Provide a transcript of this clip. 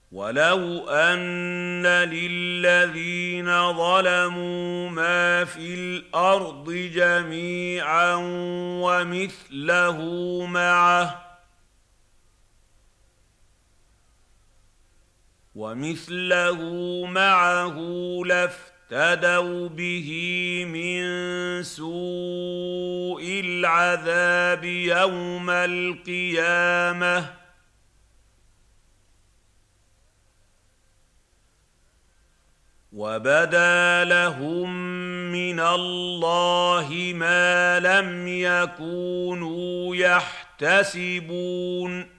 وَلَوْ أَنَّ لِلَّذِينَ ظَلَمُوا مَا فِي الْأَرْضِ جَمِيعًا وَمِثْلَهُ مَعَهُ لَافْتَدَوْا بِهِ مِن سُوءِ الْعَذَابِ يَوْمَ الْقِيَامَةِ وَبَدَا لَهُم مِّنَ اللَّهِ مَا لَمْ يَكُونُوا يَحْتَسِبُونَ